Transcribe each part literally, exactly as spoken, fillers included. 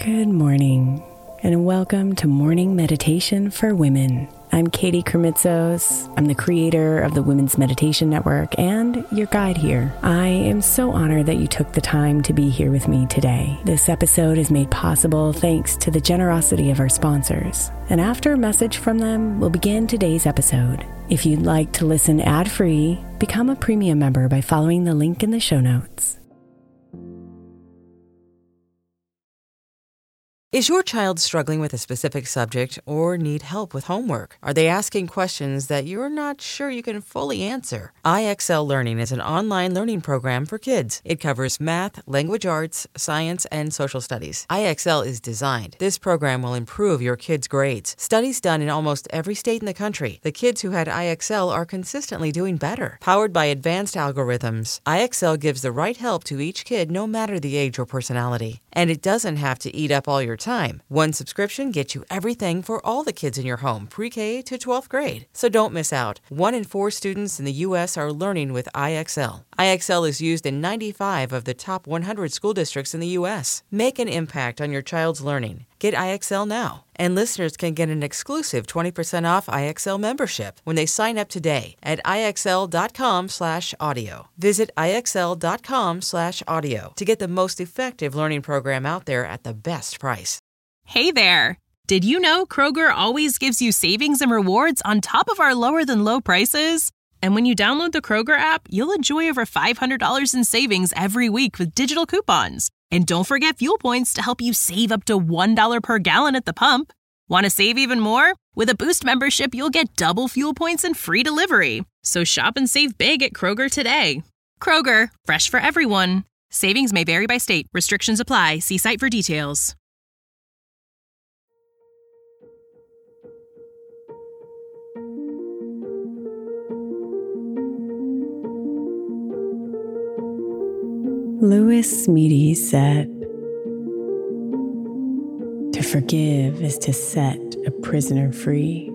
Good morning, and welcome to Morning Meditation for Women. I'm Katie Kermitzos. I'm the creator of the Women's Meditation Network and your guide here. I am so honored that you took the time to be here with me today. This episode is made possible thanks to the generosity of our sponsors. And after a message from them, we'll begin today's episode. If you'd like to listen ad-free, become a premium member by following the link in the show notes. Is your child struggling with a specific subject or need help with homework? Are they asking questions that you're not sure you can fully answer? I X L Learning is an online learning program for kids. It covers math, language arts, science, and social studies. I X L is designed. This program will improve your kids' grades. Studies done in almost every state in the country. The kids who had I X L are consistently doing better. Powered by advanced algorithms, I X L gives the right help to each kid no matter the age or personality. And it doesn't have to eat up all your time. One subscription gets you everything for all the kids in your home, pre-K to twelfth grade. So don't miss out. One in four students in the U S are learning with I X L. I X L is used in ninety-five of the top one hundred school districts in the U S. Make an impact on your child's learning. Get I X L now. And listeners can get an exclusive twenty percent off I X L membership when they sign up today at IXL.com slash audio. Visit IXL.com slash audio to get the most effective learning program out there at the best price. Hey there! Did you know Kroger always gives you savings and rewards on top of our lower-than-low prices? And when you download the Kroger app, you'll enjoy over five hundred dollars in savings every week with digital coupons. And don't forget fuel points to help you save up to one dollar per gallon at the pump. Want to save even more? With a Boost membership, you'll get double fuel points and free delivery. So shop and save big at Kroger today. Kroger, fresh for everyone. Savings may vary by state. Restrictions apply. See site for details. Lewis Smeaty said, "To forgive is to set a prisoner free,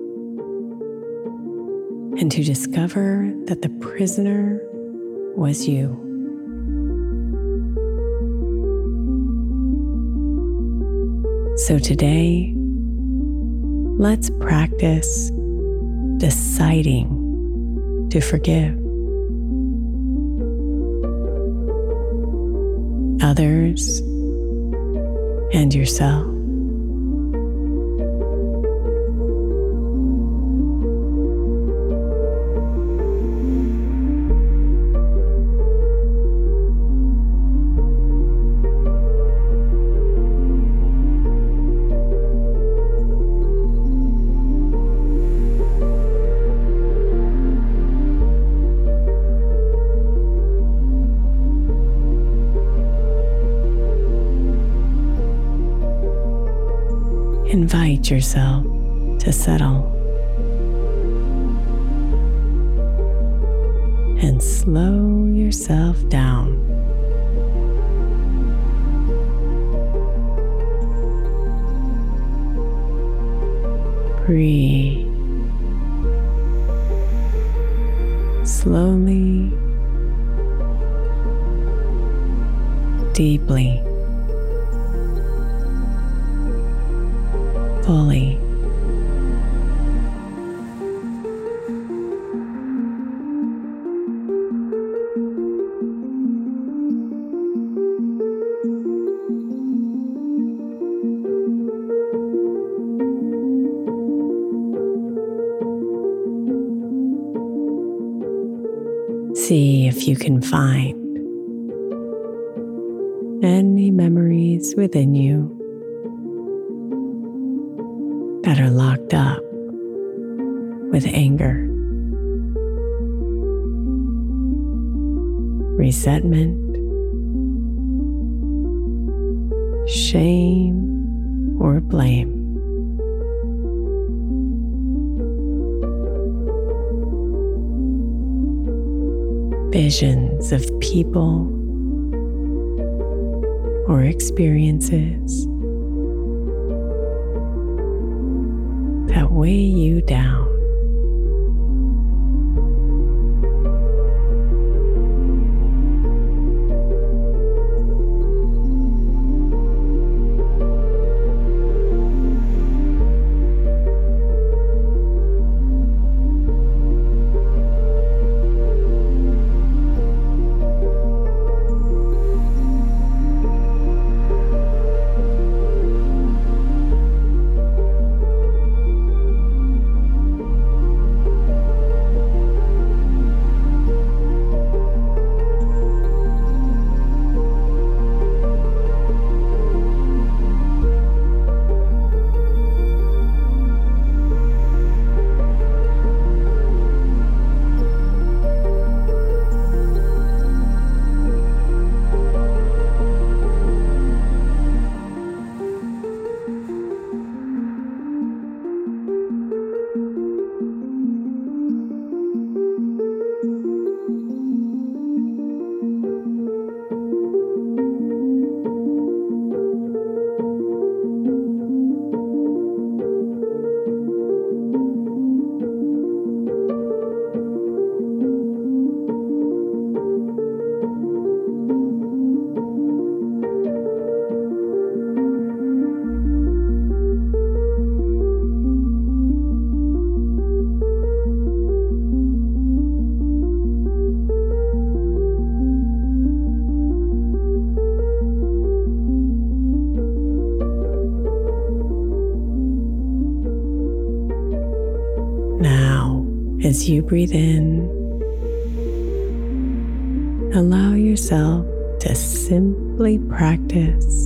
and to discover that the prisoner was you." So today, let's practice deciding to forgive. Others and yourself. Invite yourself to settle and slow yourself down. Breathe slowly, deeply, fully. See if you can find any memories within you that are locked up with anger, resentment, shame, or blame. Visions of people or experiences that weigh you down. As you breathe in, allow yourself to simply practice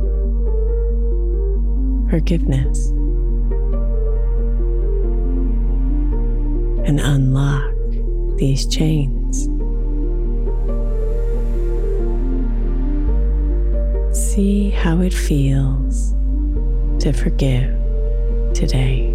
forgiveness and unlock these chains. See how it feels to forgive today.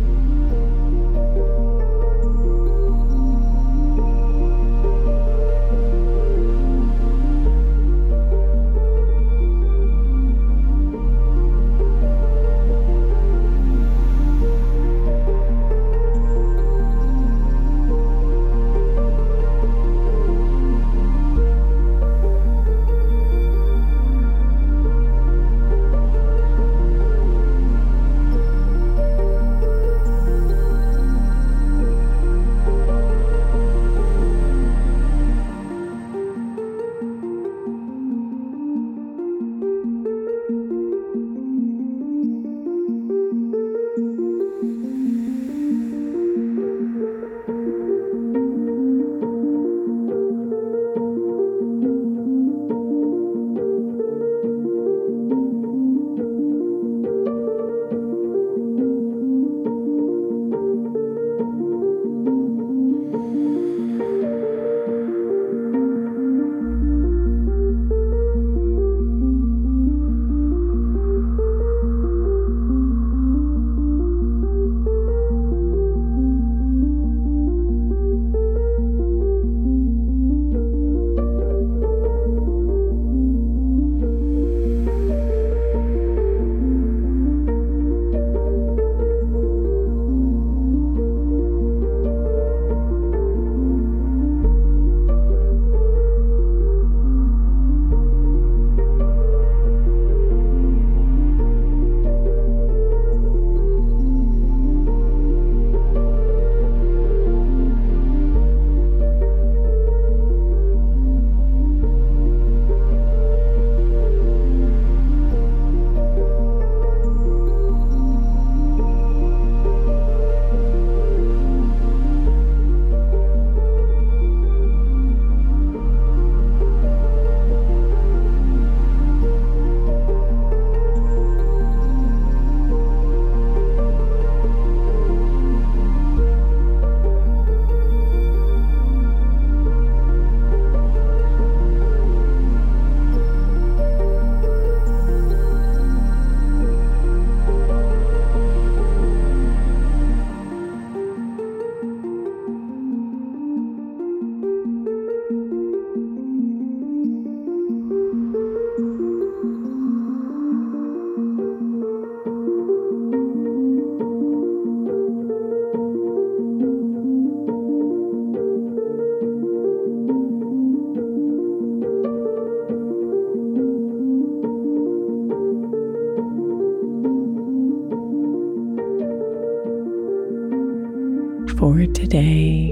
For today,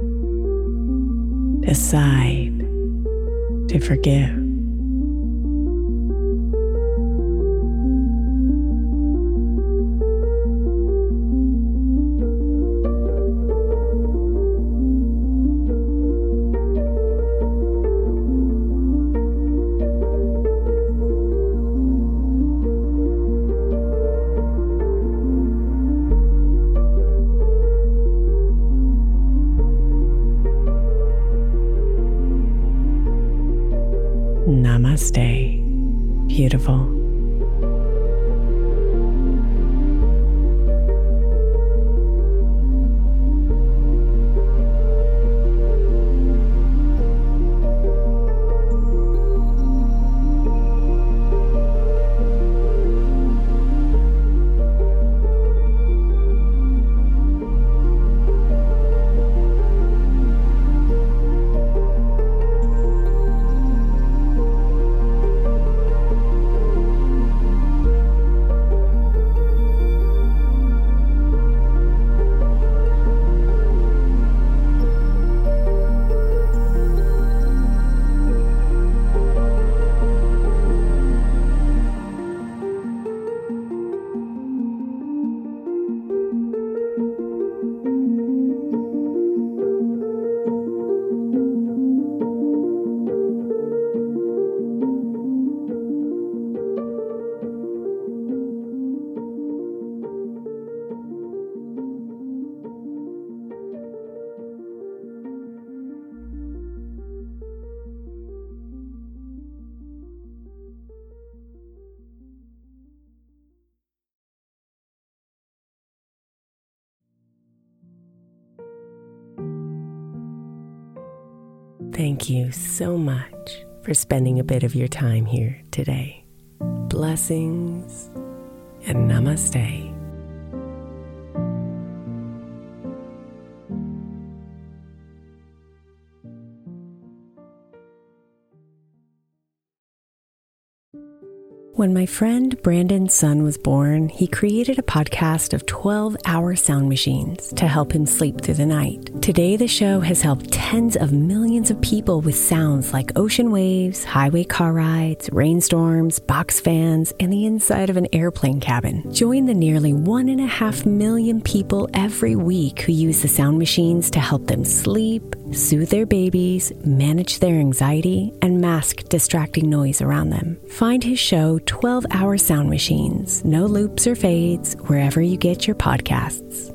decide to forgive. Namaste, beautiful. Thank you so much for spending a bit of your time here today. Blessings and namaste. When my friend Brandon's son was born, he created a podcast of twelve-hour sound machines to help him sleep through the night. Today, the show has helped tens of millions of people with sounds like ocean waves, highway car rides, rainstorms, box fans, and the inside of an airplane cabin. Join the nearly one and a half million people every week who use the sound machines to help them sleep, soothe their babies, manage their anxiety, and mask distracting noise around them. Find his show, twelve-hour Sound Machines, no loops or fades, wherever you get your podcasts.